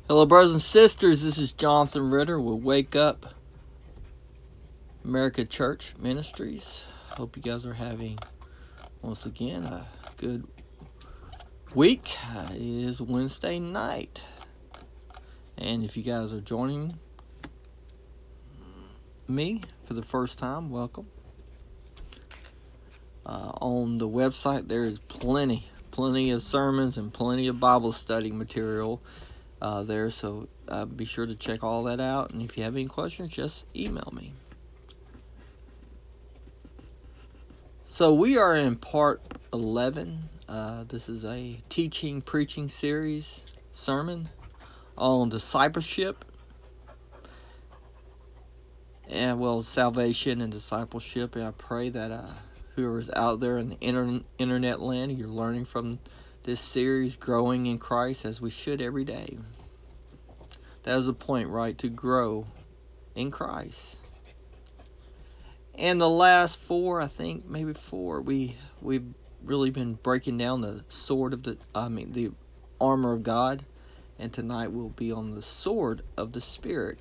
Hello, brothers and sisters. This is Jonathan Ritter with Wake Up America Church Ministries. Hope you guys are having, once again, a good week. It is Wednesday night. And if you guys are joining me for the first time, welcome. On the website, there is plenty of sermons and plenty of Bible study material there, so be sure to check all that out, and if you have any questions, just email me. So we are in part 11. This is a preaching series sermon on discipleship, and salvation and discipleship, and I pray that whoever's out there in the internet land, you're learning from this series, growing in Christ as we should every day. That is the point, right? To grow in Christ. And the last maybe four, we've really been breaking down the the armor of God. And tonight we'll be on the sword of the Spirit,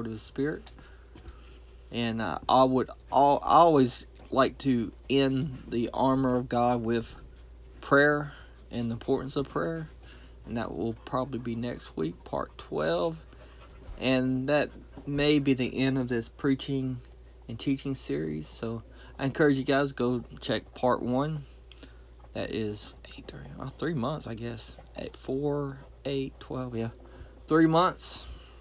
And I always like to end the armor of God with prayer and the importance of prayer. And that will probably be next week, part 12. And that may be the end of this preaching and teaching series. So I encourage you guys to go check part 1. That is 3 months, I guess. 4, 8, 12, yeah. 3 months.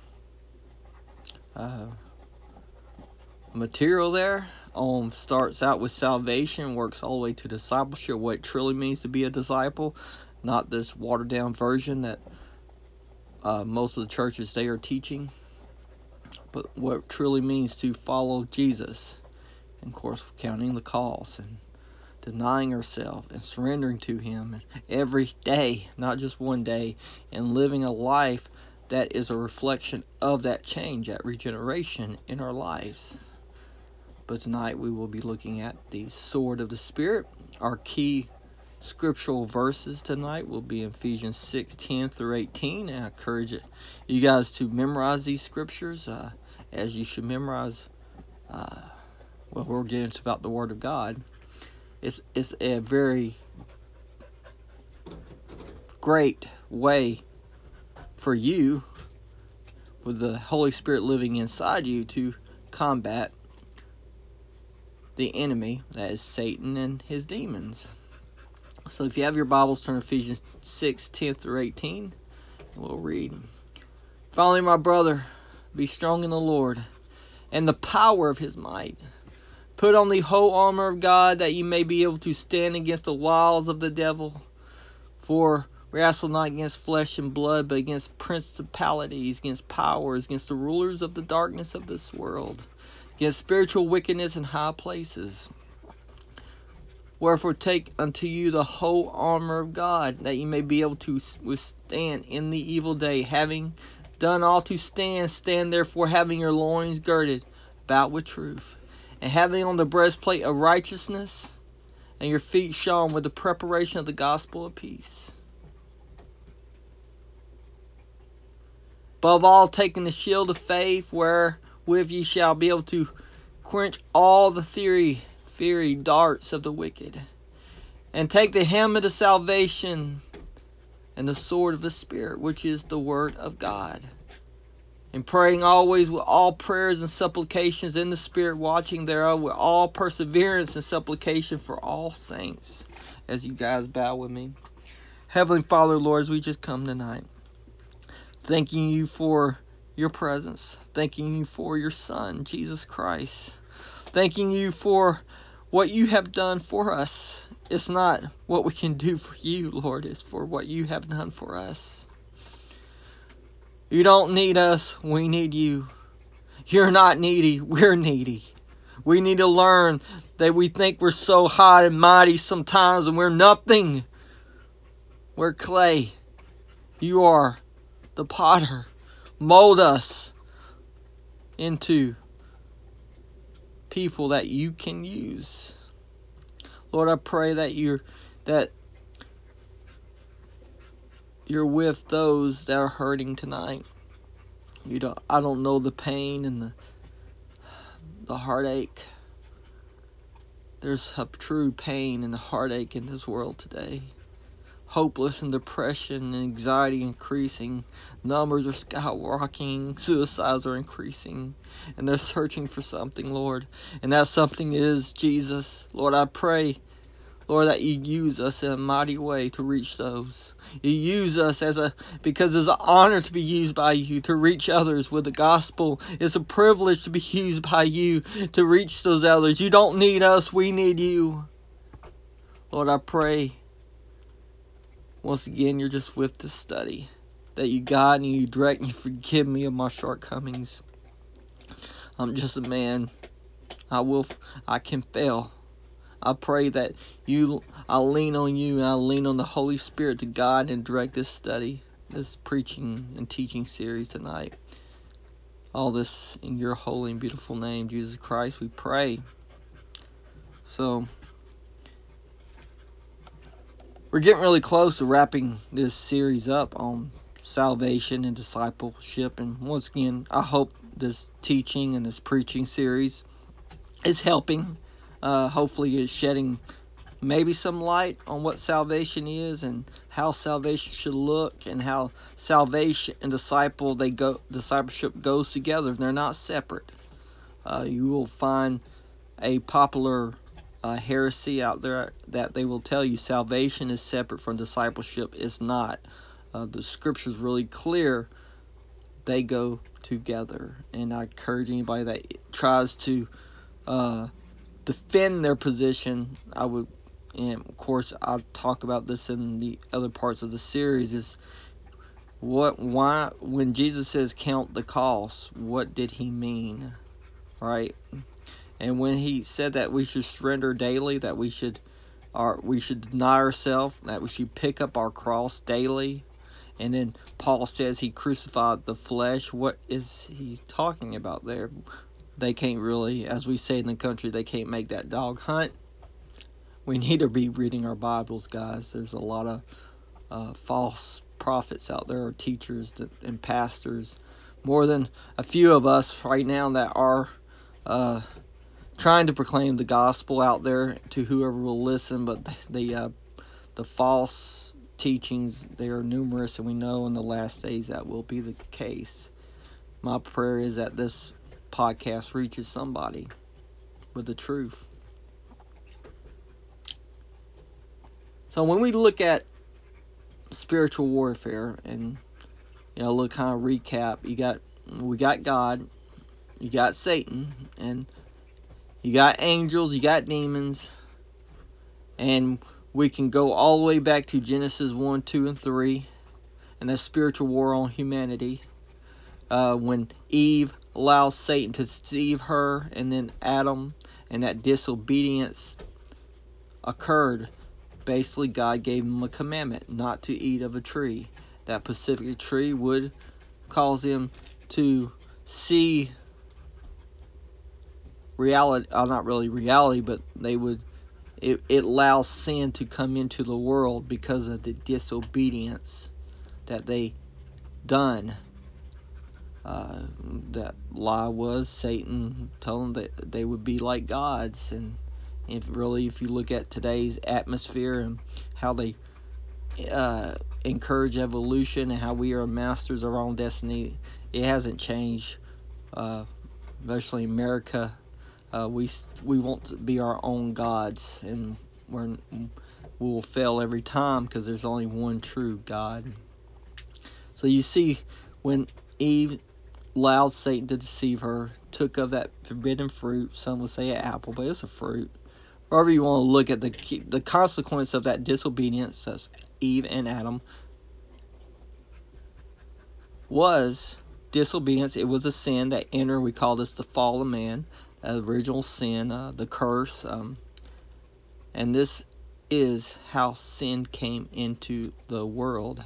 Material there. Starts out with salvation, works all the way to discipleship, what it truly means to be a disciple, not this watered down version that most of the churches they are teaching, but what it truly means to follow Jesus, and of course counting the cost and denying ourselves and surrendering to Him every day, not just one day, and living a life that is a reflection of that change, that regeneration in our lives. But tonight we will be looking at the sword of the Spirit. Our key scriptural verses tonight will be Ephesians 6:10 through 18. And I encourage you guys to memorize these scriptures as you should memorize. We're getting about the Word of God. It's a very great way for you, with the Holy Spirit living inside you, to combat the enemy, that is Satan and his demons. So if you have your Bibles, turn to Ephesians 6:10 through 18, and we'll read. Finally, my brother, be strong in the Lord and the power of His might. Put on the whole armor of God, that you may be able to stand against the wiles of the devil. For we wrestle not against flesh and blood, but against principalities, against powers, against the rulers of the darkness of this world, against spiritual wickedness in high places. Wherefore take unto you the whole armor of God, that ye may be able to withstand in the evil day. Having done all to stand, stand therefore, having your loins girded about with truth, and having on the breastplate of righteousness, and your feet shod with the preparation of the gospel of peace. Above all, taking the shield of faith, wherewith ye shall be able to quench all the fiery darts of the wicked, and take the helmet of salvation and the sword of the Spirit, which is the word of God, and praying always with all prayers and supplications in the Spirit, watching thereof with all perseverance and supplication for all saints. As you guys bow with me. Heavenly Father, Lord, as we just come tonight, thanking you for your presence, thanking you for your Son, Jesus Christ, thanking you for what you have done for us. It's not what we can do for you, Lord, it's for what you have done for us. You don't need us, we need you. You're not needy, we're needy. We need to learn that we think we're so high and mighty sometimes, and we're nothing. We're clay. You are the potter. Mold us into people that you can use. Lord, I pray that you're with those that are hurting tonight. I don't know the pain and the heartache. There's a true pain and heartache in this world today. Hopeless and depression and anxiety increasing. Numbers are skyrocketing. Suicides are increasing. And they're searching for something, Lord. And that something is Jesus. Lord, I pray, Lord, that you use us in a mighty way to reach those. You use us because it's an honor to be used by you to reach others with the gospel. It's a privilege to be used by you to reach those others. You don't need us, we need you. Lord, I pray, once again, you're just with this study, that you guide and you direct and you forgive me of my shortcomings. I'm just a man. I can fail. I pray that I lean on you and I lean on the Holy Spirit to guide and direct this study, this preaching and teaching series tonight. All this in your holy and beautiful name, Jesus Christ, we pray. So, we're getting really close to wrapping this series up on salvation and discipleship. And once again, I hope this teaching and this preaching series is helping. Hopefully it's shedding maybe some light on what salvation is and how salvation should look and how salvation and discipleship goes together. They're not separate. You will find a popular heresy out there that they will tell you salvation is separate from discipleship. It's not. The scripture's really clear. They go together. And I encourage anybody that tries to defend their position, and of course I'll talk about this in the other parts of the series, is why when Jesus says count the cost, what did he mean, right? And when he said that we should surrender daily, that we should deny ourselves, that we should pick up our cross daily, and then Paul says he crucified the flesh, what is he talking about there? They can't really, as we say in the country, they can't make that dog hunt. We need to be reading our Bibles, guys. There's a lot of false prophets out there, or teachers and pastors, more than a few of us right now that are trying to proclaim the gospel out there to whoever will listen. But the false teachings, they are numerous, and we know in the last days that will be the case. My prayer is that this podcast reaches somebody with the truth. So when we look at spiritual warfare and look, kind of recap, we got God, you got Satan, and you got angels, you got demons, and we can go all the way back to Genesis 1, 2, and 3, and that spiritual war on humanity. When Eve allows Satan to deceive her, and then Adam, and that disobedience occurred. Basically, God gave him a commandment not to eat of a tree. That specific tree would cause him to see reality, not really reality, but it allows sin to come into the world because of the disobedience that they done. That lie was Satan told them that they would be like gods, and if you look at today's atmosphere and how they encourage evolution and how we are masters of our own destiny, it hasn't changed. Especially in America, we want to be our own gods, and we will fail every time because there's only one true God. So you see, when Eve allowed Satan to deceive her, took of that forbidden fruit, some would say an apple, but it's a fruit. However you want to look at the consequence of that disobedience, that's Eve and Adam, was disobedience. It was a sin that entered. We call this the fall of man, the original sin, the curse. And this is how sin came into the world.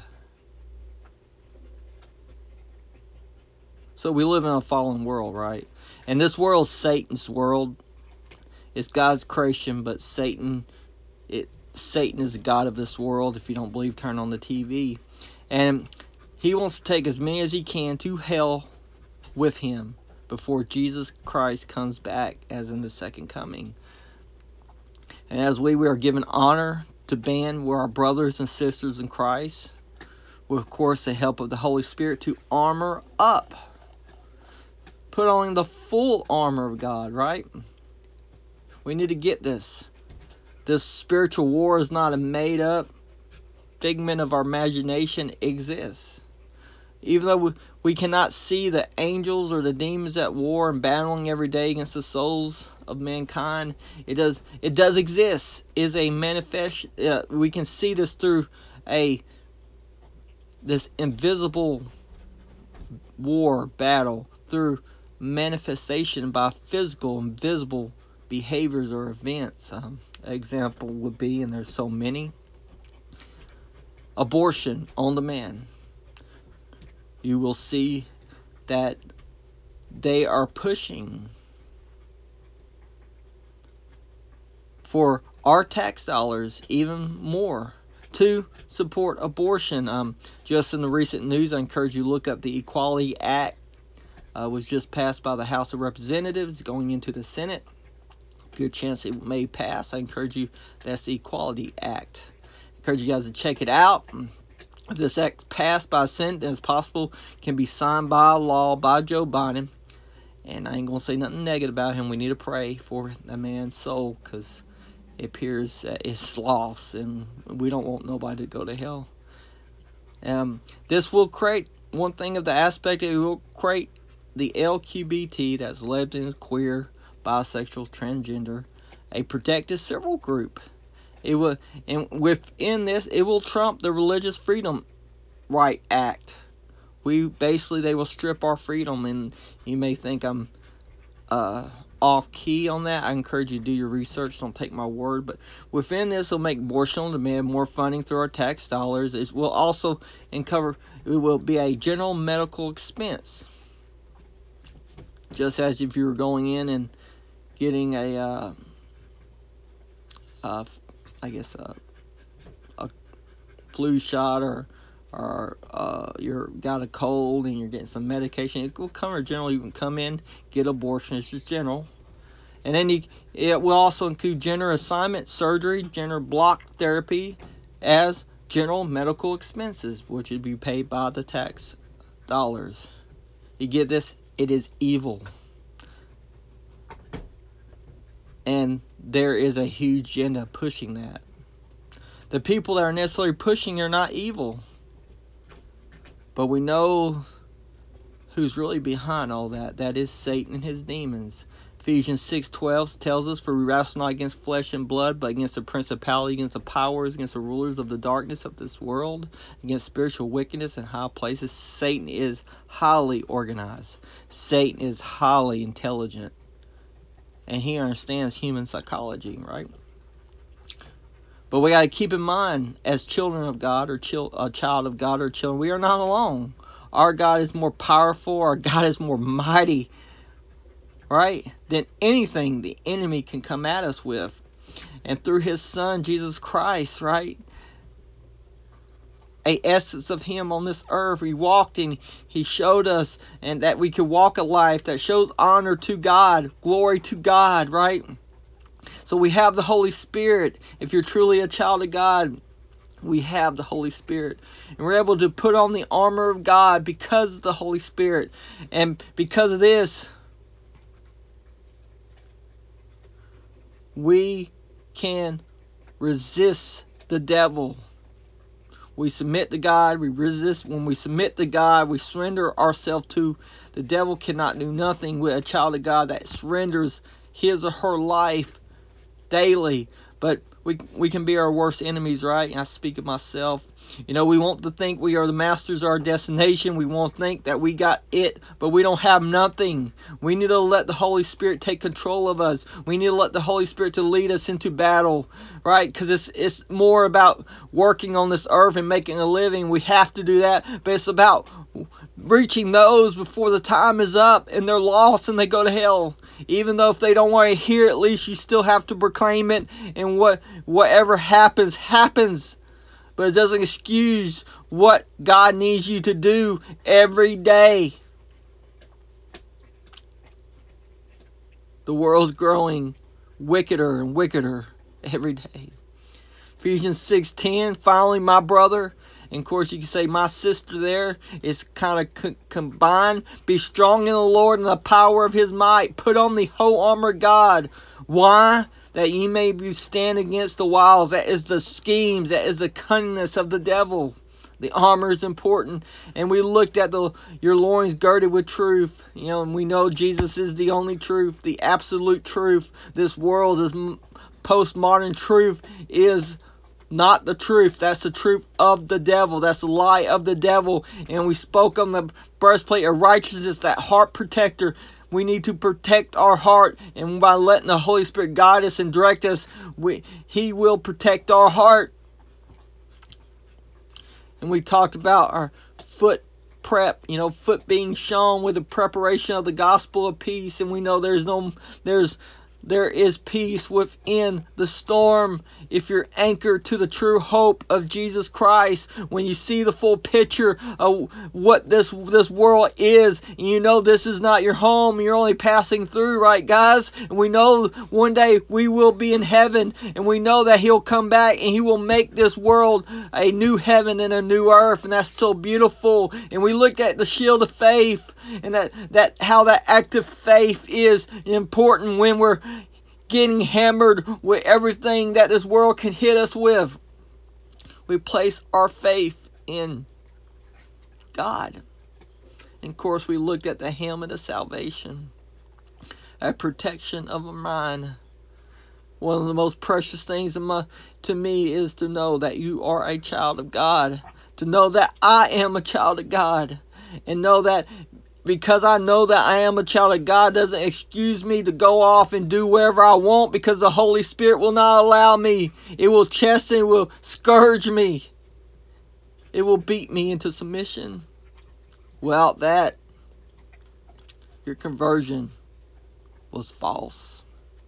So we live in a fallen world, right? And this world's Satan's world. It's God's creation, but Satan is the God of this world. If you don't believe, turn on the TV. And he wants to take as many as he can to hell with him before Jesus Christ comes back as in the second coming. And as we are given honor to band with our brothers and sisters in Christ, with, of course, the help of the Holy Spirit, to armor up. Put on the full armor of God, right? We need to get this. This spiritual war is not a made-up figment of our imagination. It exists. Even though we cannot see the angels or the demons at war and battling every day against the souls of mankind, it does exist. Is a manifest. We can see this through this invisible war battle, through manifestation by physical and visible behaviors or events. Example would be, and there's so many, abortion on demand. You will see that they are pushing for our tax dollars even more to support abortion. Just in the recent news, I encourage you to look up the Equality Act. Was just passed by the House of Representatives, going into the Senate. Good chance it may pass. I encourage you. That's the Equality Act. I encourage you guys to check it out. If this act passed by Senate, then it's possible can be signed by law by Joe Biden. And I ain't going to say nothing negative about him. We need to pray for that man's soul, because it appears it's lost, and we don't want nobody to go to hell. This will create, one thing of the aspect, it will create the LGBT, that's lesbian, queer, bisexual, transgender, a protected civil group. It will, and within this, it will trump the Religious Freedom Right Act. They will strip our freedom, and you may think I'm off key on that. I encourage you to do your research. Don't take my word. But within this, it'll make abortion on demand more funding through our tax dollars. It will also it will be a general medical expense. Just as if you were going in and getting a flu shot, or you're got a cold and you're getting some medication, it will cover general. You can come in, get abortion. It's just general. And then it will also include gender assignment, surgery, gender block therapy as general medical expenses, which would be paid by the tax dollars. You get this? It is evil. And there is a huge agenda pushing that. The people that are necessarily pushing are not evil. But we know who's really behind all that. That is Satan and his demons. Ephesians 6:12 tells us, for we wrestle not against flesh and blood, but against the principality, against the powers, against the rulers of the darkness of this world, against spiritual wickedness in high places. Satan is highly organized. Satan is highly intelligent. And he understands human psychology, right? But we got to keep in mind, as children of God, or a child of God, or children, we are not alone. Our God is more powerful. Our God is more mighty, right, than anything the enemy can come at us with. And through his Son, Jesus Christ, right, a essence of him on this earth, he walked and he showed us, and that we could walk a life that shows honor to God, glory to God, right? So we have the Holy Spirit. If you're truly a child of God, we have the Holy Spirit. And we're able to put on the armor of God because of the Holy Spirit. And because of this, we can resist the devil. We submit to God. We resist. When we submit to God, we surrender ourselves to. The devil cannot do nothing with a child of God that surrenders his or her life daily. But we can be our worst enemies, right? And I speak of myself. We want to think we are the masters of our destination. We want to think that we got it, but we don't have nothing. We need to let the Holy Spirit take control of us. We need to let the Holy Spirit to lead us into battle, right? Because it's more about working on this earth and making a living. We have to do that, but it's about reaching those before the time is up and they're lost and they go to hell. Even though if they don't want to hear, at least you still have to proclaim it, and whatever happens. But it doesn't excuse what God needs you to do every day. The world's growing wickeder and wickeder every day. Ephesians 6:10, finally, my brother, and of course you can say my sister there, is kind of combined. Be strong in the Lord and the power of his might. Put on the whole armor of God. Why? That ye may stand against the wiles. That is the schemes. That is the cunningness of the devil. The armor is important. And we looked at your loins girded with truth. And we know Jesus is the only truth, the absolute truth. This world, this postmodern truth is not the truth. That's the truth of the devil. That's the lie of the devil. And we spoke on the breastplate of righteousness, that heart protector. We need to protect our heart, and by letting the Holy Spirit guide us and direct us, He will protect our heart. And we talked about our foot prep, foot being shown with the preparation of the gospel of peace, and we know there is peace within the storm if you're anchored to the true hope of Jesus Christ. When you see the full picture of what this world is, and this is not your home, you're only passing through, right, guys? And we know one day we will be in heaven, and we know that He'll come back and He will make this world a new heaven and a new earth, and that's so beautiful. And we look at the shield of faith, and that how that active faith is important when we're getting hammered with everything that this world can hit us with. We place our faith in God. And of course, we looked at the helmet of salvation, a protection of our mind. One of the most precious things to me is to know that you are a child of God, to know that I am a child of God, and know that because I know that I am a child of God doesn't excuse me to go off and do wherever I want, because the Holy Spirit will not allow me. It will chasten, it will scourge me. It will beat me into submission. Without that, your conversion was false.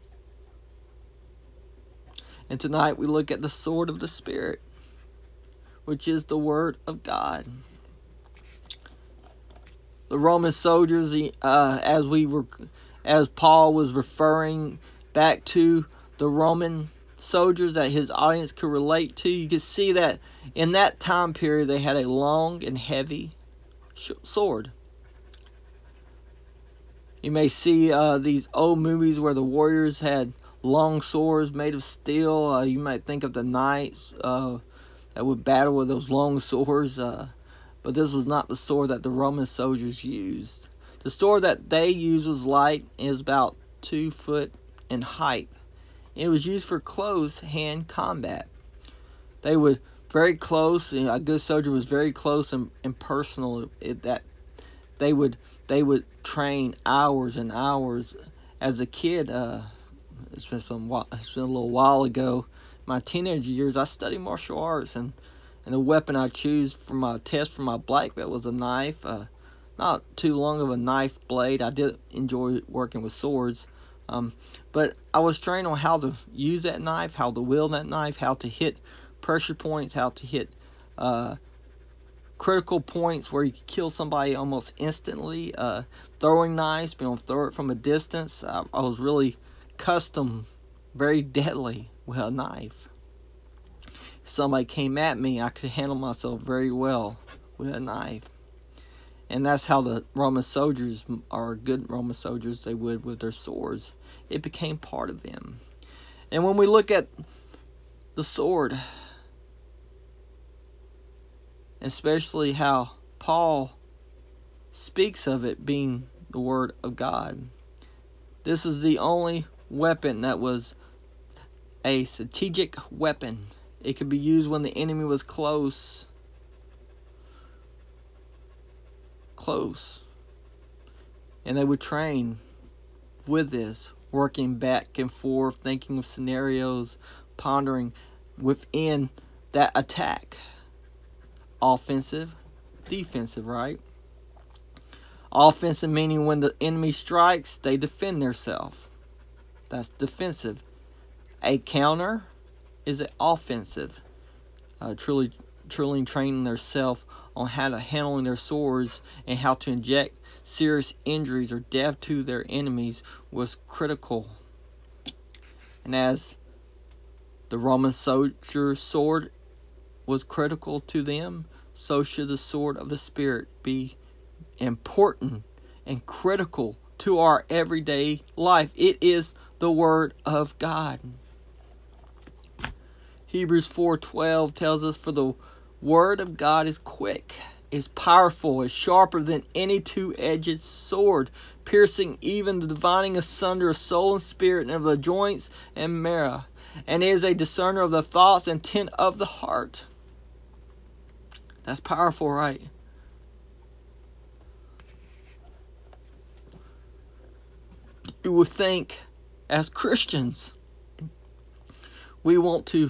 And tonight we look at the sword of the Spirit, which is the Word of God. The Roman soldiers, as Paul was referring back to the Roman soldiers that his audience could relate to, you could see that in that time period they had a long and heavy sword. You may see these old movies where the warriors had long swords made of steel. You might think of the knights that would battle with those long swords. But this was not the sword that the Roman soldiers used. The sword that they used was light and is about 2 foot in height. It was used for close hand combat. They were very close, and a good soldier was very close and personal. That they would train hours and hours. As a kid, it's been a little while ago. My teenage years, I studied martial arts, and the weapon I chose for my test for my black belt was a knife. Not too long of a knife blade. I did enjoy working with swords. But I was trained on how to use that knife, how to wield that knife, how to hit pressure points, how to hit critical points where you could kill somebody almost instantly. Throwing knives, being able to throw it from a distance. I was really custom, very deadly with a knife. If somebody came at me, I could handle myself very well with a knife. And that's how the Roman soldiers, or good Roman soldiers, they would with their swords. It became part of them. And when we look at the sword, especially how Paul speaks of it being the Word of God, this is the only weapon that was a strategic weapon. It could be used when the enemy was close. And they would train with this, working back and forth, thinking of scenarios, pondering within that attack. Offensive, defensive, right? Offensive meaning when the enemy strikes, they defend themselves. That's defensive. A counter is an offensive. Truly truly training themselves on how to handle their swords and how to inject serious injuries or death to their enemies was critical. And as the Roman soldier's sword was critical to them, so should the sword of the Spirit be important and critical to our everyday life. It is the Word of God. Hebrews 4:12 tells us, "For the Word of God is quick, is powerful, is sharper than any two-edged sword, piercing even the dividing asunder of soul and spirit, and of the joints and marrow, and is a discerner of the thoughts and intent of the heart." That's powerful, right? You would think, as Christians, we want to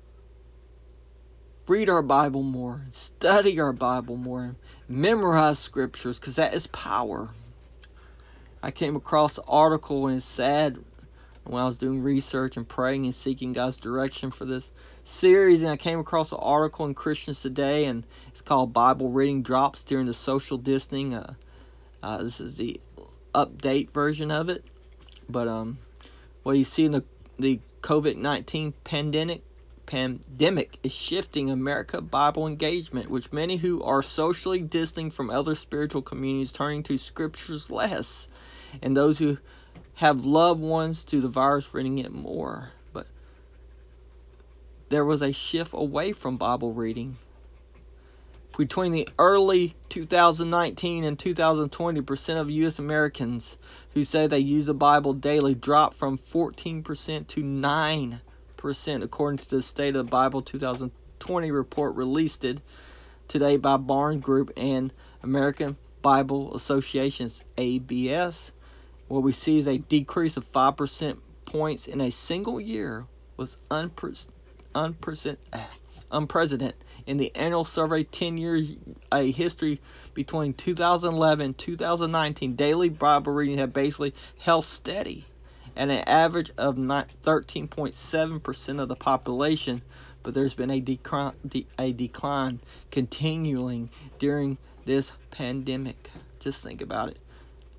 read our Bible more, study our Bible more, memorize scriptures, because that is power. I came across an article, and it's sad, when I was doing research and praying and seeking God's direction for this series, and I came across an article in Christians Today, and it's called Bible Reading Drops During the Social Distancing. This is the update version of it. But what you see in the COVID-19 pandemic is shifting America Bible engagement, which many who are socially distancing from other spiritual communities turning to scriptures less, and those who have loved ones to the virus reading it more. But there was a shift away from Bible reading. Between the early 2019 and 2020, percent of U.S. Americans who say they use the Bible daily dropped from 14% to 9%, according to the State of the Bible 2020 report released today by Barnes Group and American Bible Association's ABS. What we see is a decrease of 5% points in a single year was unprecedented. In the annual survey, 10 years, a history between 2011 and 2019, daily Bible reading had basically held steady at an average of 13.7% of the population, but there's been a decline continuing during this pandemic. Just think about it.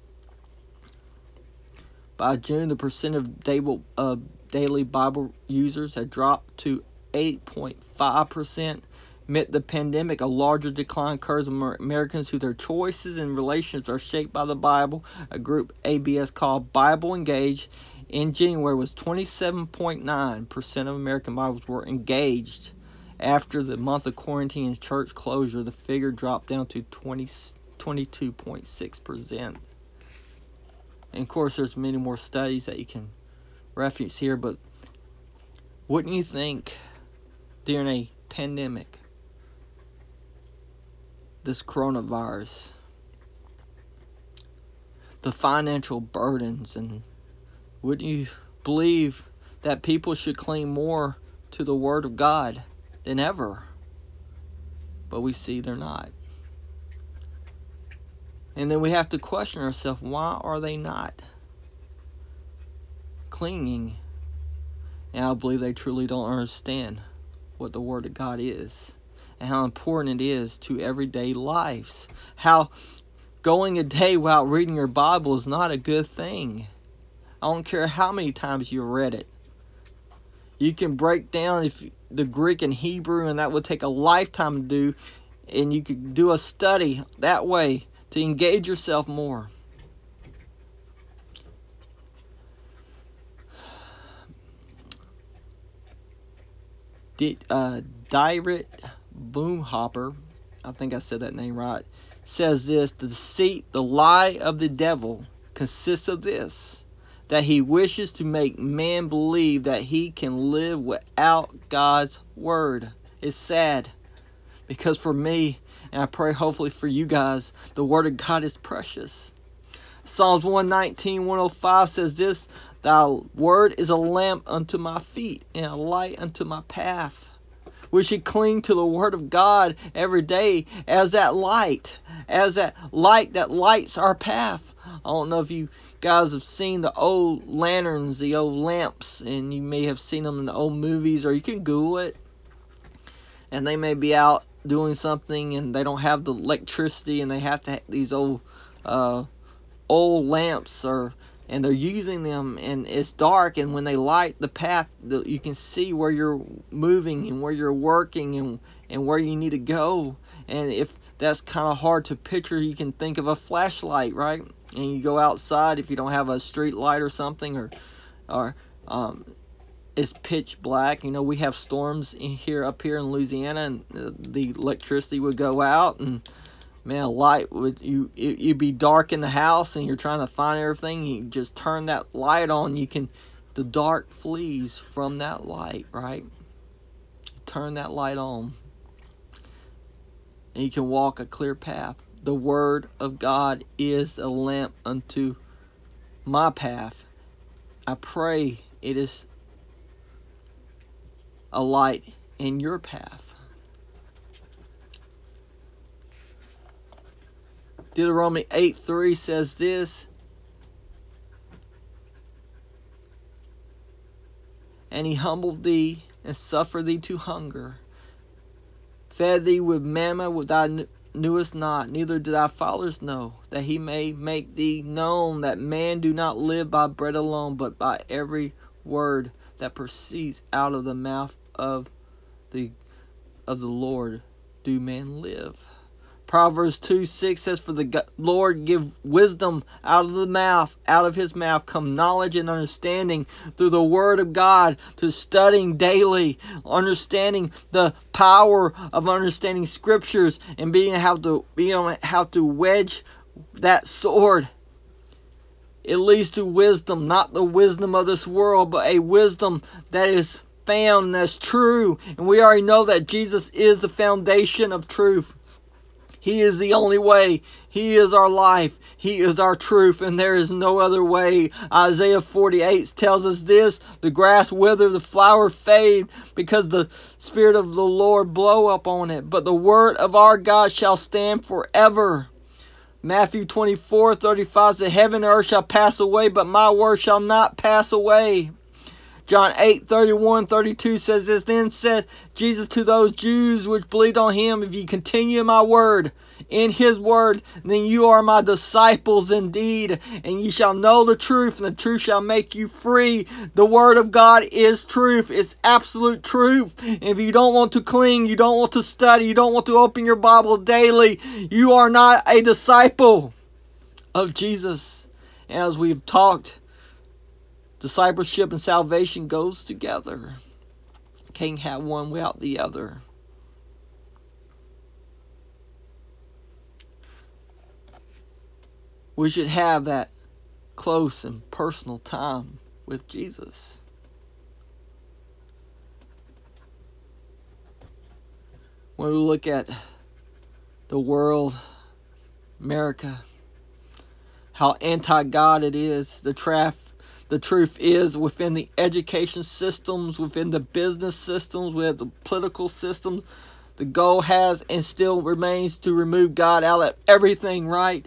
By June, the percent of daily Bible users had dropped to 8.5%. Amid the pandemic, a larger decline occurs among Americans who their choices and relationships are shaped by the Bible. A group ABS called Bible Engaged in January was 27.9% of American Bibles were engaged. After the month of quarantine and church closure, the figure dropped down to 22.6%. And of course, there's many more studies that you can reference here, but wouldn't you think during a pandemic, this coronavirus, the financial burdens, and wouldn't you believe that people should cling more to the Word of God than ever? But we see they're not. And then we have to question ourselves, why are they not clinging? And I believe they truly don't understand what the Word of God is and how important it is to everyday lives. How going a day without reading your Bible is not a good thing. I don't care how many times you read it. You can break down the Greek and Hebrew, and that would take a lifetime to do, and you could do a study that way to engage yourself more. Dietrich Bonhoeffer, I think I said that name right, says this: the deceit, the lie of the devil consists of this, that he wishes to make man believe that he can live without God's Word. It's sad, because for me, and I pray hopefully for you guys, the Word of God is precious. Psalms 119:105 says this: Thy Word is a lamp unto my feet and a light unto my path. We should cling to the Word of God every day as that light that lights our path. I don't know if you guys have seen the old lanterns, the old lamps, and you may have seen them in the old movies, or you can Google it. And they may be out doing something and they don't have the electricity and they have to have these old lamps, and they're using them and it's dark, and when they light the path, you can see where you're moving and where you're working and where you need to go. And if that's kind of hard to picture, you can think of a flashlight, right? And you go outside if you don't have a street light or something, or it's pitch black. We have storms up here in Louisiana, and the electricity would go out, and man, light you'd be dark in the house and you're trying to find everything. You just turn that light on, the dark flees from that light, right? You turn that light on and you can walk a clear path. The Word of God is a lamp unto my path. I pray it is a light in your path. Deuteronomy 8:3 says this: and he humbled thee and suffered thee to hunger, fed thee with manna which thou knewest not, neither did thy fathers know, that he may make thee known that man do not live by bread alone, but by every word that proceeds out of the mouth of the Lord do man live. Proverbs 2:6 says, for the Lord give wisdom out of his mouth come knowledge and understanding. Through the Word of God, to studying daily, understanding the power of understanding Scriptures, and being how to wedge that sword. It leads to wisdom, not the wisdom of this world, but a wisdom that is found, that's true. And we already know that Jesus is the foundation of truth. He is the only way. He is our life. He is our truth, and there is no other way. Isaiah 48 tells us this: the grass wither, the flower fade, because the Spirit of the Lord blow upon it. But the word of our God shall stand forever. Matthew 24:35 says, heaven and earth shall pass away, but my word shall not pass away. John 8:31-32 says this: then said Jesus to those Jews which believed on him, if ye continue in my word, in his word, then you are my disciples indeed, and ye shall know the truth, and the truth shall make you free. The word of God is truth. It's absolute truth. And if you don't want to cling, you don't want to study, you don't want to open your Bible daily, you are not a disciple of Jesus. And as we've talked, discipleship and salvation goes together. Can't have one without the other. We should have that close and personal time with Jesus. When we look at the world, America, how anti-God it is, the truth is, within the education systems, within the business systems, within the political systems, the goal has and still remains to remove God out of everything, right?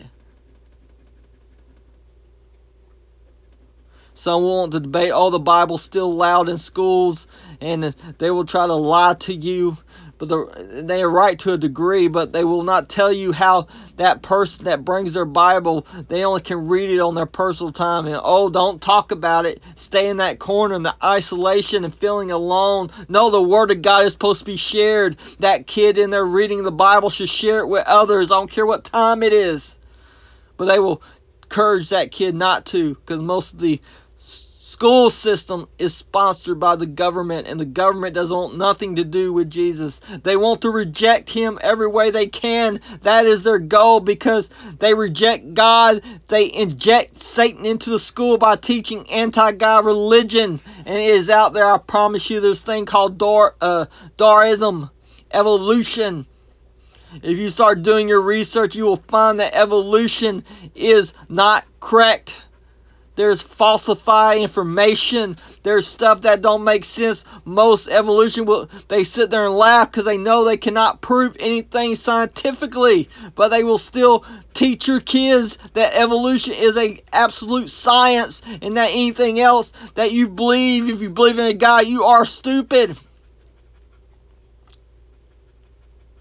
Some want to debate, the Bible's still allowed in schools, and they will try to lie to you. But they are right to a degree, but they will not tell you how that person that brings their Bible, they only can read it on their personal time. And don't talk about it. Stay in that corner in the isolation and feeling alone. No, the Word of God is supposed to be shared. That kid in there reading the Bible should share it with others. I don't care what time it is. But they will encourage that kid not to, because most of the school system is sponsored by the government, and the government doesn't want nothing to do with Jesus. They want to reject him every way they can. That is their goal, because they reject God. They inject Satan into the school by teaching anti-God religion, and it is out there. I promise you, there's a thing called Darwinism, evolution. If you start doing your research, you will find that evolution is not correct. There's falsified information. There's stuff that don't make sense. Most evolution they sit there and laugh because they know they cannot prove anything scientifically, but they will still teach your kids that evolution is a absolute science, and that anything else that you believe, if you believe in a God, you are stupid.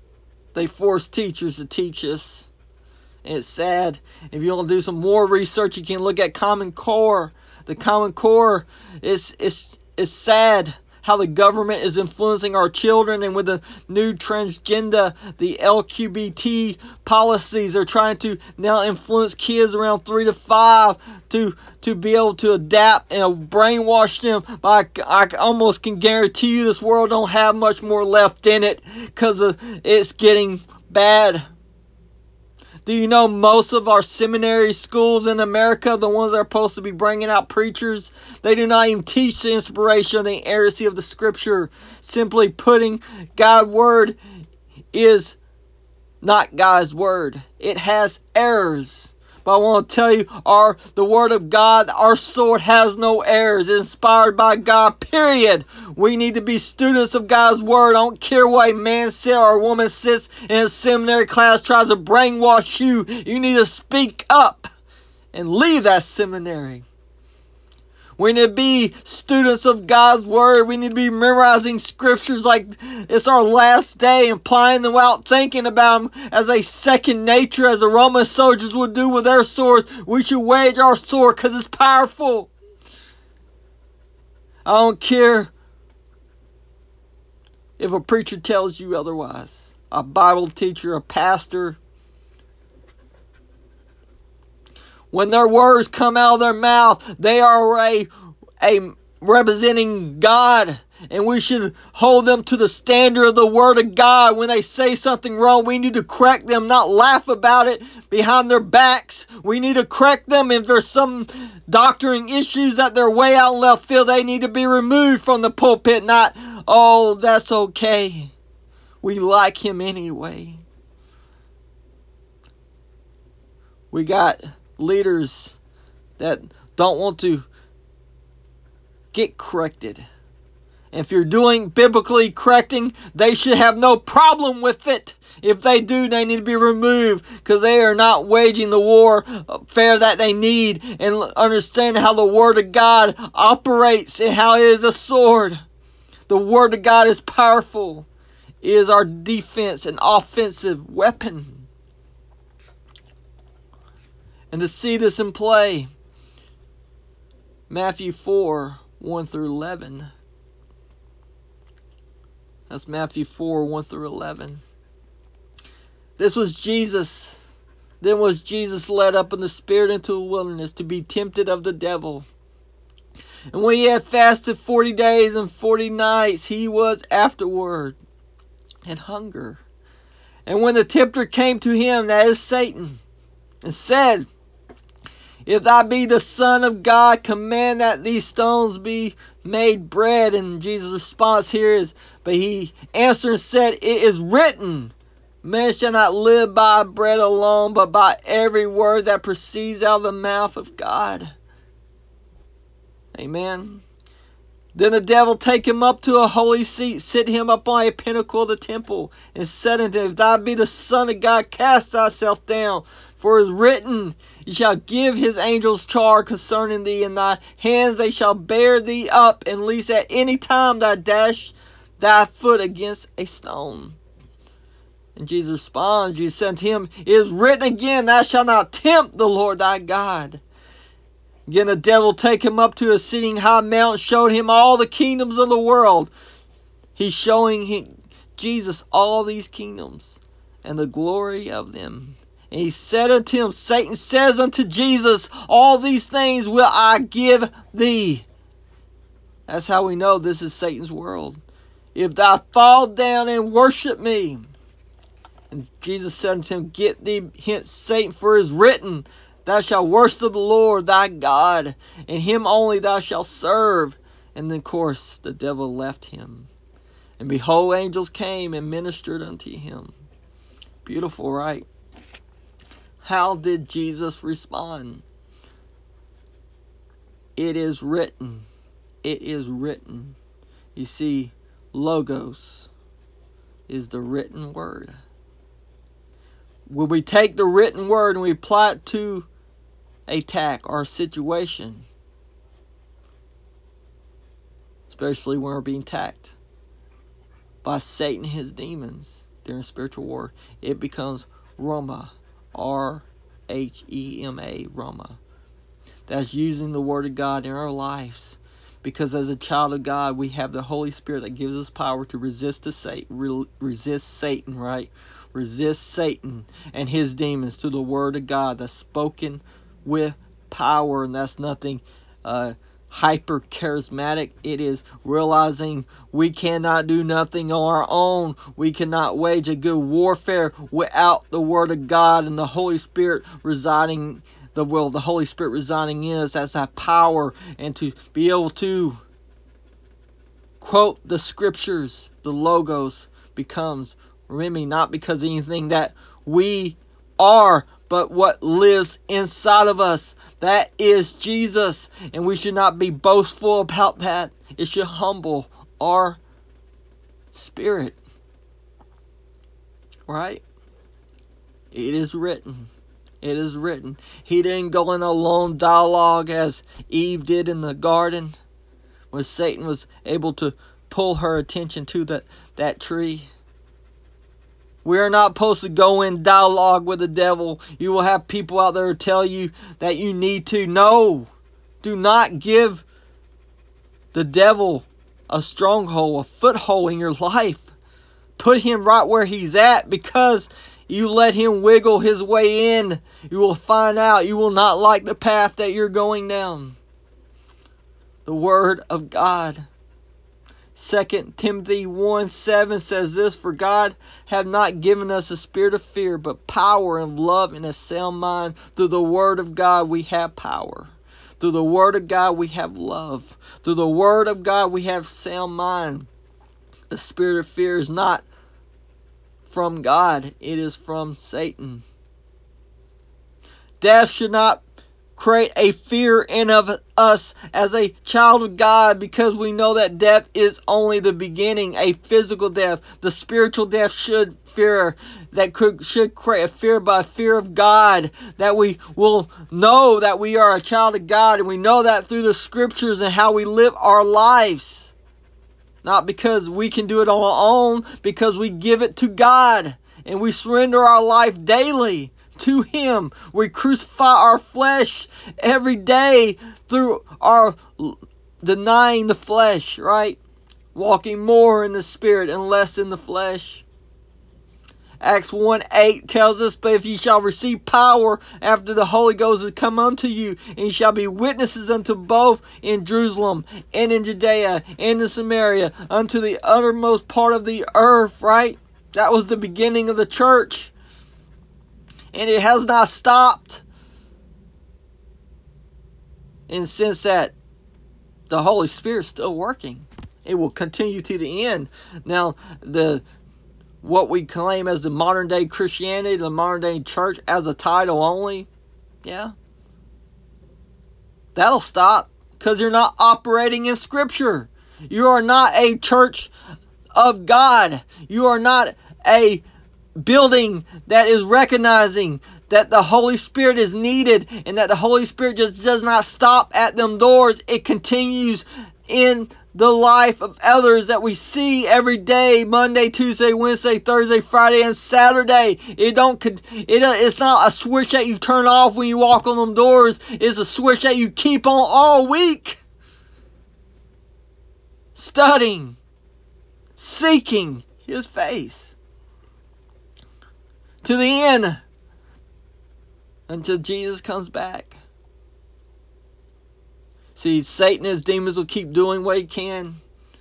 They force teachers to teach us. And it's sad. If you want to do some more research, you can look at Common Core. The Common Core is sad how the government is influencing our children, and with the new transgender, the LGBT policies are trying to now influence kids around 3 to 5 to be able to adapt and brainwash them. But I almost can guarantee you this world don't have much more left in it, because it's getting bad. Do you know most of our seminary schools in America, the ones that are supposed to be bringing out preachers, they do not even teach the inspiration and the inerrancy of the Scripture. Simply putting, God's Word is not God's Word. It has errors. But I want to tell you, the Word of God, our sword, has no errors. It's inspired by God, period. We need to be students of God's Word. I don't care what a man sits or a woman sits in a seminary class tries to brainwash you. You need to speak up and leave that seminary. We need to be students of God's Word. We need to be memorizing Scriptures like it's our last day, and applying them without thinking about them as a second nature, as the Roman soldiers would do with their swords. We should wage our sword because it's powerful. I don't care if a preacher tells you otherwise. A Bible teacher, a pastor. When their words come out of their mouth, they are a representing God, and we should hold them to the standard of the Word of God. When they say something wrong, we need to correct them, not laugh about it behind their backs. We need to correct them. If there's some doctrine issues that they're way out in left field, they need to be removed from the pulpit, not, oh, that's okay, we like him anyway. We got leaders that don't want to get corrected. And if you're doing biblically correcting, they should have no problem with it. If they do, they need to be removed, because they are not waging the war fair that they need, and understand how the Word of God operates and how it is a sword. The Word of God is powerful. It is our defense and offensive weapon. And to see this in play, Matthew 4, 1 through 11. That's Matthew 4, 1 through 11. This was Jesus. Then was Jesus led up in the Spirit into the wilderness to be tempted of the devil. And when he had fasted 40 days and 40 nights, he was afterward and hunger. And when the tempter came to him, that is Satan, and said, If thou be the Son of God, command that these stones be made bread. And Jesus' response here is, but he answered and said, It is written, man shall not live by bread alone, but by every word that proceeds out of the mouth of God. Amen. Then the devil take him up to a holy seat, sit him up on a pinnacle of the temple, and said unto him, If thou be the Son of God, cast thyself down. For it is written, He shall give his angels charge concerning thee, in thy hands they shall bear thee up, and lest at any time thou dash thy foot against a stone. And Jesus responds, Jesus said to him, It is written again, Thou shalt not tempt the Lord thy God. Again the devil take him up to a sitting high mountain, showed him all the kingdoms of the world. He's showing Jesus all these kingdoms and the glory of them. And he said unto him, Satan says unto Jesus, All these things will I give thee. That's how we know this is Satan's world. If thou fall down and worship me. And Jesus said unto him, Get thee hence, Satan, for it is written, Thou shalt worship the Lord thy God, and him only thou shalt serve. And then, of course, the devil left him. And behold, angels came and ministered unto him. Beautiful, right? How did Jesus respond? It is written. It is written. You see, logos is the written word. When we take the written word and we apply it to a task or a situation, especially when we're being attacked by Satan and his demons, during spiritual war, it becomes Rhema. R-H-E-M-A, Rhema. That's using the Word of God in our lives. Because as a child of God, we have the Holy Spirit that gives us power to resist Satan, right? Resist Satan and his demons through the Word of God that's spoken with power. And that's nothing hyper charismatic. It is realizing we cannot do nothing on our own. We cannot wage a good warfare without the Word of God and the Holy Spirit residing the Holy Spirit residing in us as that power, and to be able to quote the scriptures, the logos becomes Rhema, not because of anything that we are, but what lives inside of us. That is Jesus, and we should not be boastful about that. It should humble our spirit, right? It is written. It is written. He didn't go in a lone dialogue as Eve did in the garden, when Satan was able to pull her attention to that tree. We are not supposed to go in dialogue with the devil. You will have people out there tell you that you need to. No. Do not give the devil a stronghold, a foothold in your life. Put him right where he's at, because you let him wiggle his way in, you will find out you will not like the path that you're going down. The Word of God. 2 Timothy 1:7 says this: For God hath not given us a spirit of fear, but power and love and a sound mind. Through the Word of God we have power. Through the Word of God we have love. Through the Word of God we have sound mind. The spirit of fear is not from God, it is from Satan. Death should not create a fear in of us as a child of God, because we know that death is only the beginning, a physical death. The spiritual death should create a fear by fear of God, that we will know that we are a child of God, and we know that through the scriptures and how we live our lives. Not because we can do it on our own, because we give it to God and we surrender our life daily to Him. We crucify our flesh every day through our denying the flesh, right? Walking more in the Spirit and less in the flesh. Acts 1:8 tells us, But if ye shall receive power after the Holy Ghost is come unto you, and ye shall be witnesses unto both in Jerusalem, and in Judea, and in Samaria, unto the uttermost part of the earth, right? That was the beginning of the church. And it has not stopped. And since that, the Holy Spirit's still working. It will continue to the end. Now, what we claim as the modern day Christianity, the modern day church, as a title only, yeah, that'll stop, because you're not operating in Scripture. You are not a church of God. You are not a building that is recognizing that the Holy Spirit is needed, and that the Holy Spirit just does not stop at them doors. It continues in the life of others that we see every day, Monday, Tuesday, Wednesday, Thursday, Friday, and Saturday. It's not a switch that you turn off when you walk on them doors. It's a switch that you keep on all week. Studying, seeking His face to the end, until Jesus comes back. See, Satan and his demons will keep doing what he can.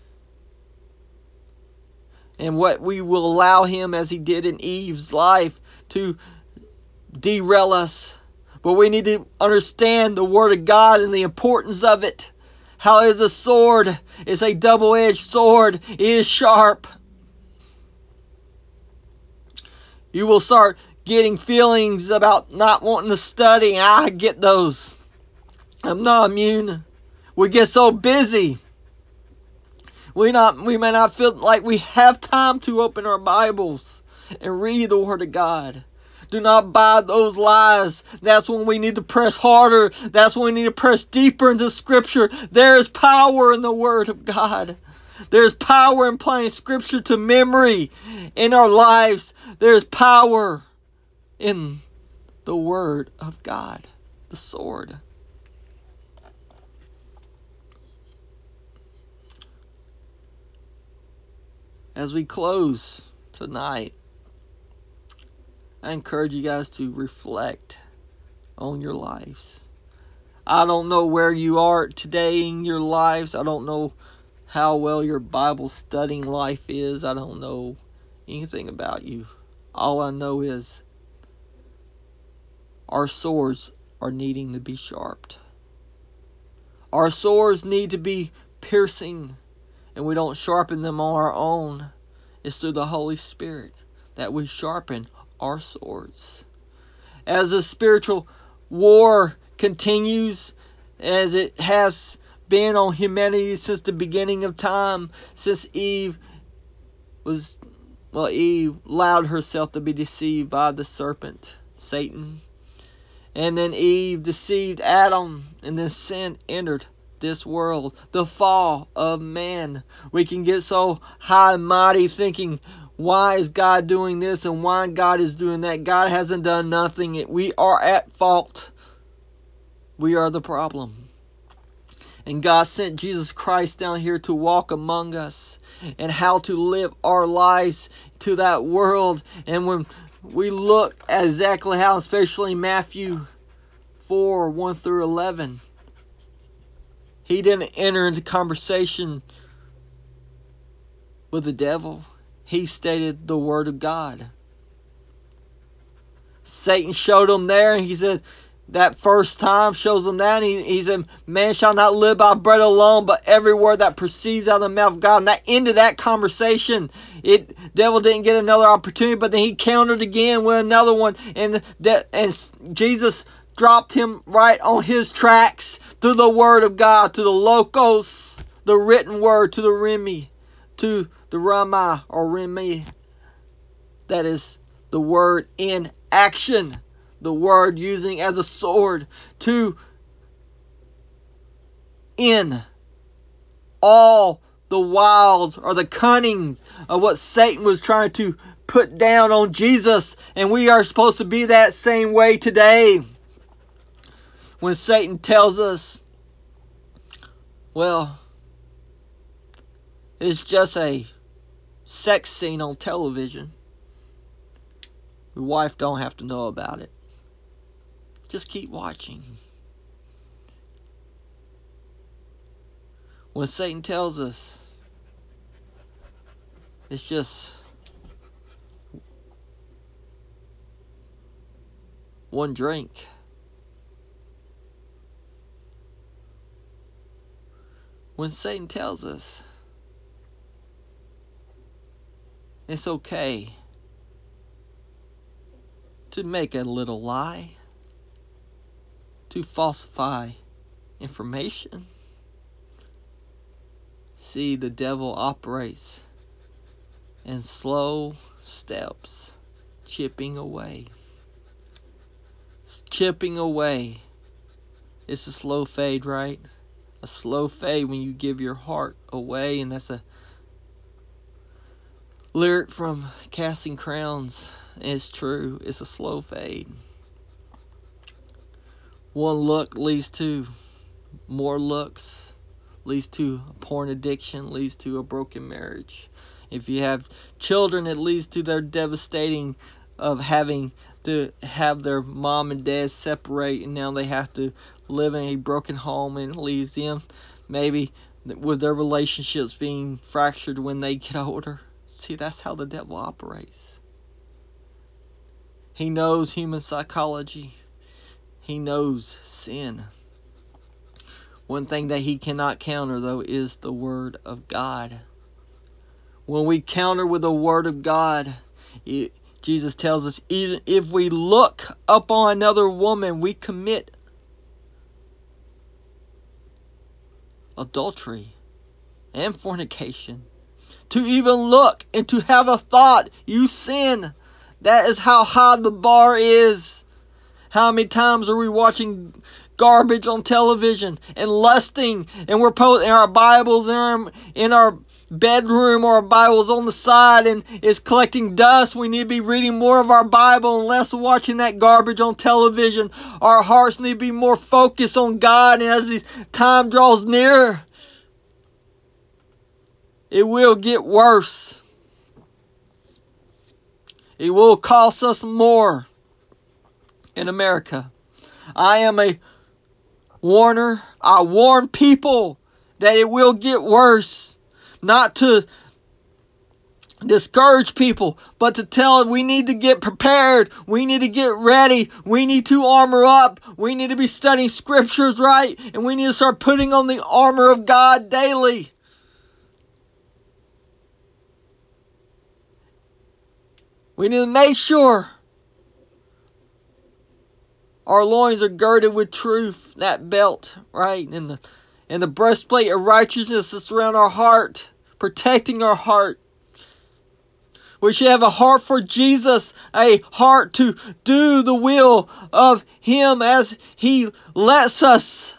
And what we will allow him, as he did in Eve's life, to derail us. But we need to understand the Word of God and the importance of it. How it is a sword. It's a double-edged sword. It is sharp. You will start getting feelings about not wanting to study. I get those. I'm not immune. We get so busy. We may not feel like we have time to open our Bibles and read the Word of God. Do not buy those lies. That's when we need to press harder. That's when we need to press deeper into Scripture. There is power in the Word of God. There's power in applying Scripture to memory in our lives. There's power in the Word of God, the sword. As we close tonight, I encourage you guys to reflect on your lives. I don't know where you are today in your lives. I don't know how well your Bible studying life is. I don't know anything about you. All I know is our swords are needing to be sharpened. Our swords need to be piercing, and we don't sharpen them on our own. It's through the Holy Spirit that we sharpen our swords. As the spiritual war continues, as it has been on humanity since the beginning of time, since Eve allowed herself to be deceived by the serpent, Satan. And then Eve deceived Adam, and then sin entered this world. The fall of man. We can get so high and mighty thinking, why is God doing this and why God is doing that? God hasn't done nothing. We are at fault. We are the problem. And God sent Jesus Christ down here to walk among us and how to live our lives to that world. And when we look at exactly how, especially Matthew 4, 1 through 11, he didn't enter into conversation with the devil. He stated the word of God. Satan showed him there, and he said, that first time shows him that, and he said, man shall not live by bread alone, but every word that proceeds out of the mouth of God. And that ended that conversation. Devil didn't get another opportunity, but then he countered again with another one, and Jesus dropped him right on his tracks through the word of God, to the logos, the written word, to the remi, to the Rama or Remi. That is the word in action. The word using as a sword to end all the wiles or the cunnings of what Satan was trying to put down on Jesus. And we are supposed to be that same way today. When Satan tells us, well, it's just a sex scene on television, your wife don't have to know about it. Just keep watching. When Satan tells us it's just one drink, when Satan tells us it's okay to make a little lie, to falsify information. See, the devil operates in slow steps, chipping away. Chipping away. It's a slow fade, right? A slow fade when you give your heart away, and that's a lyric from Casting Crowns. It's true. It's a slow fade. One look leads to more looks, leads to a porn addiction, leads to a broken marriage. If you have children, it leads to their devastating of having to have their mom and dad separate, and now they have to live in a broken home, and it leaves them maybe with their relationships being fractured when they get older. See, that's how the devil operates. He knows human psychology. He knows sin. One thing that he cannot counter, though, is the Word of God. When we counter with the Word of God, Jesus tells us, even if we look upon another woman, we commit adultery and fornication. To even look and to have a thought, you sin. That is how high the bar is. How many times are we watching garbage on television and lusting, and we're posting in our Bibles and in our bedroom or our Bible's on the side and is collecting dust. We need to be reading more of our Bible and less watching that garbage on television. Our hearts need to be more focused on God, and as this time draws near, it will get worse. It will cost us more in America. I am a warner. I warn people that it will get worse. Not to discourage people, but to tell them we need to get prepared. We need to get ready. We need to armor up. We need to be studying scriptures right. And we need to start putting on the armor of God daily. We need to make sure our loins are girded with truth, that belt, right? And the breastplate of righteousness that's around our heart, protecting our heart. We should have a heart for Jesus, a heart to do the will of Him as He lets us.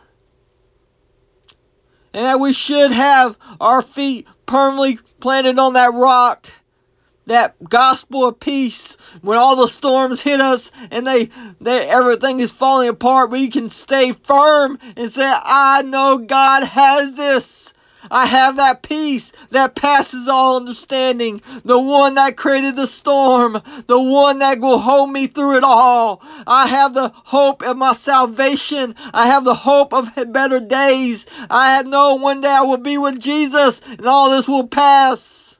And that we should have our feet firmly planted on that rock, that gospel of peace. When all the storms hit us and everything is falling apart, we can stay firm and say, I know God has this. I have that peace that passes all understanding. The one that created the storm. The one that will hold me through it all. I have the hope of my salvation. I have the hope of better days. I know one day I will be with Jesus and all this will pass.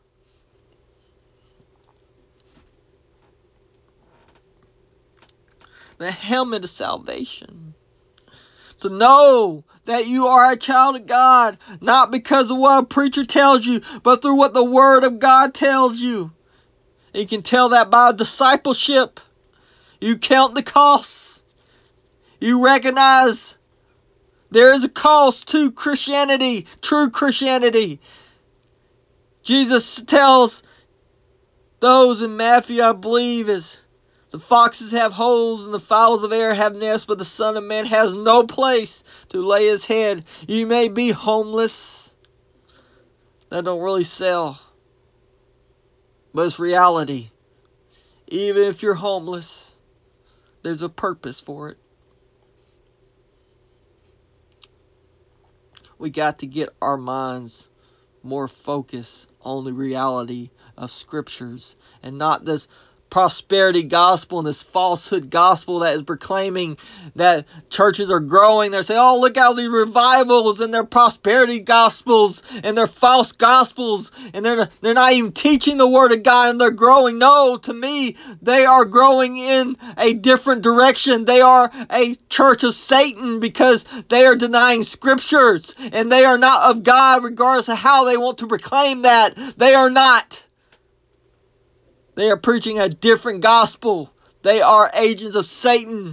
The helmet of salvation. To know that you are a child of God, not because of what a preacher tells you, but through what the Word of God tells you. You can tell that by discipleship. You count the costs. You recognize there is a cost to Christianity, true Christianity. Jesus tells those in Matthew, I believe, is the foxes have holes and the fowls of air have nests, but the Son of Man has no place to lay his head. You may be homeless. That don't really sell. But it's reality. Even if you're homeless, there's a purpose for it. We got to get our minds more focused on the reality of scriptures and not this prosperity gospel and this falsehood gospel that is proclaiming that churches are growing. They're saying, oh, look how these revivals and their prosperity gospels and their false gospels, and they're not even teaching the word of God and they're growing. No, to me, they are growing in a different direction. They are a church of Satan because they are denying scriptures and they are not of God regardless of how they want to proclaim that. They are not. They are preaching a different gospel. They are agents of Satan.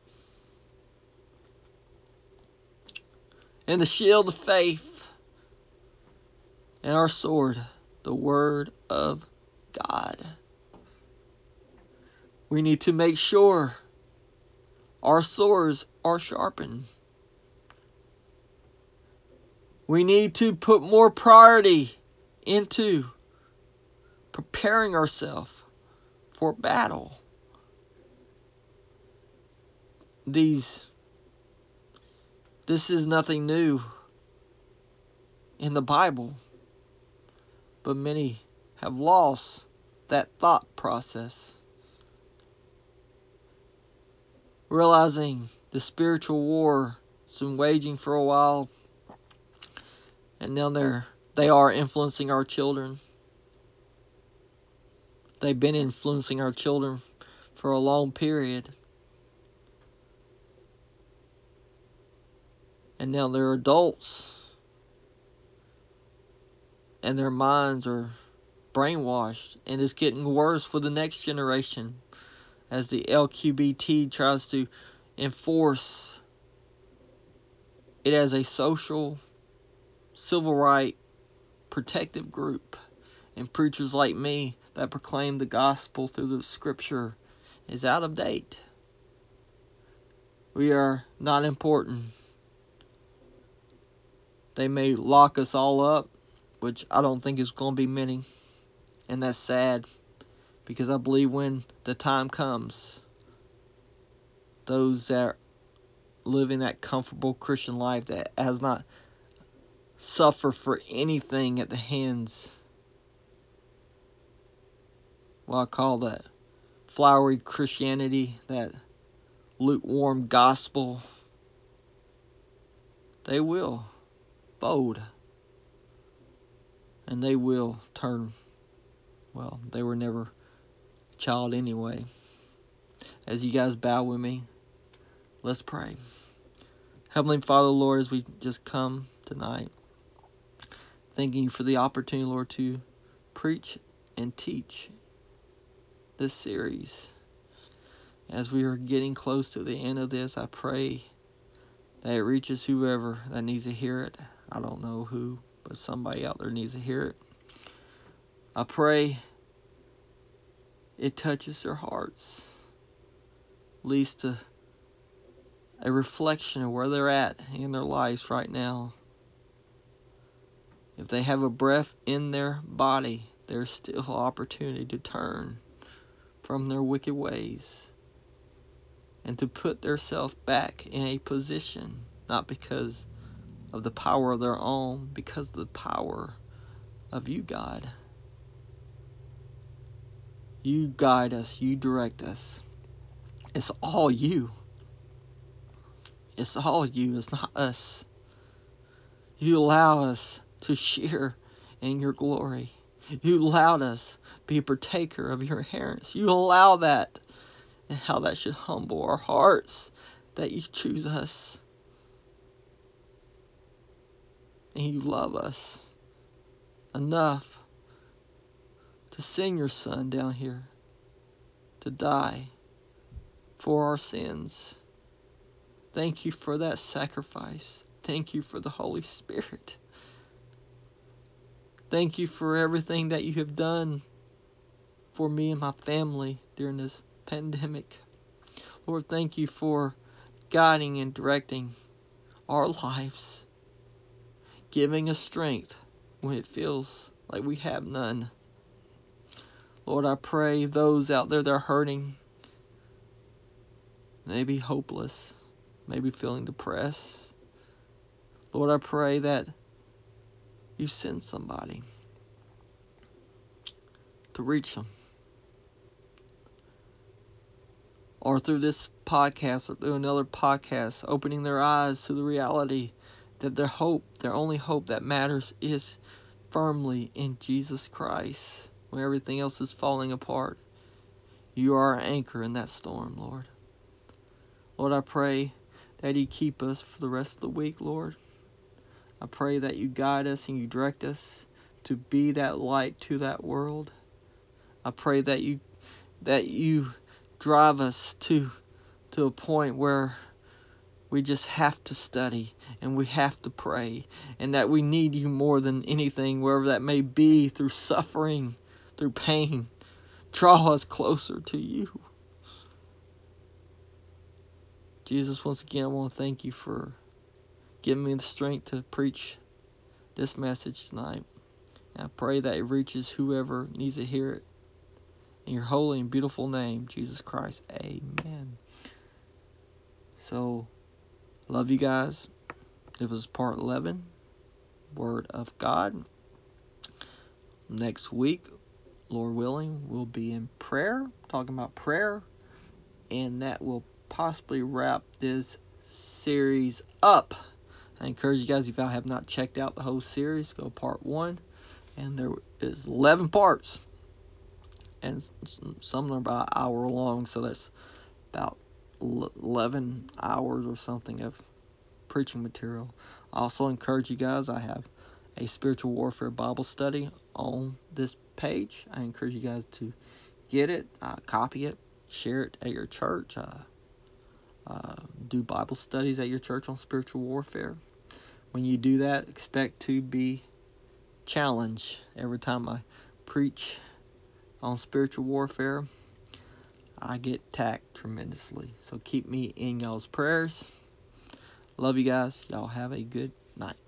And the shield of faith and our sword, the word of God. We need to make sure our swords are sharpened. We need to put more priority into preparing ourselves for battle. This is nothing new in the Bible, but many have lost that thought process. Realizing the spiritual war has been waging for a while, and now they are influencing our children. They've been influencing our children for a long period. And now they're adults. And their minds are brainwashed. And it's getting worse for the next generation as the LGBT tries to enforce it as a social, civil right, protective group. And preachers like me that proclaim the gospel through the scripture is out of date. We are not important. They may lock us all up, which I don't think is going to be many. And that's sad, because I believe when the time comes, those that living that comfortable Christian life that has not suffered for anything at the hands, what I call that flowery Christianity, that lukewarm gospel, they will bold, and they will turn. Well, they were never a child anyway. As you guys bow with me, let's pray. Heavenly Father, Lord, as we just come tonight, thanking you for the opportunity, Lord, to preach and teach this series. As we are getting close to the end of this, I pray that it reaches whoever that needs to hear it. I don't know who, but somebody out there needs to hear it. I pray it touches their hearts, leads to a reflection of where they're at in their lives right now. If they have a breath in their body, there's still opportunity to turn from their wicked ways and to put themselves back in a position, not because of the power of their own, because of the power of you, God. You guide us, you direct us. It's all you. It's all you, it's not us. You allow us to share in your glory. You allowed us to be a partaker of your inheritance. You allow that, and how that should humble our hearts, that you choose us and you love us enough to send your Son down here to die for our sins. Thank you for that sacrifice. Thank you for the Holy Spirit. Thank you for everything that you have done for me and my family during this pandemic. Lord, thank you for guiding and directing our lives, giving us strength when it feels like we have none. Lord, I pray those out there that are hurting, maybe hopeless, maybe feeling depressed. Lord, I pray that you send somebody to reach them. Or through this podcast or through another podcast, opening their eyes to the reality that their hope, their only hope that matters, is firmly in Jesus Christ. When everything else is falling apart, you are our anchor in that storm, Lord. Lord, I pray that you keep us for the rest of the week, Lord. I pray that you guide us and you direct us to be that light to that world. I pray that you drive us to a point where we just have to study and we have to pray, and that we need you more than anything, wherever that may be, through suffering, through pain. Draw us closer to you. Jesus, once again, I want to thank you for giving me the strength to preach this message tonight. And I pray that it reaches whoever needs to hear it. In your holy and beautiful name, Jesus Christ. Amen. So, love you guys. This was part 11, Word of God. Next week, Lord willing, we'll be in prayer, talking about prayer. And that will possibly wrap this series up. I encourage you guys, if y'all have not checked out the whole series, go part 1. And there is 11 parts. And some of them are about an hour long, so that's about 11 hours or something of preaching material. I also encourage you guys, I have a spiritual warfare Bible study on this page. I encourage you guys to get it, copy it, share it at your church, do Bible studies at your church on spiritual warfare. When you do that, expect to be challenged. Every time I preach on spiritual warfare, I get attacked tremendously. So keep me in y'all's prayers. Love you guys. Y'all have a good night.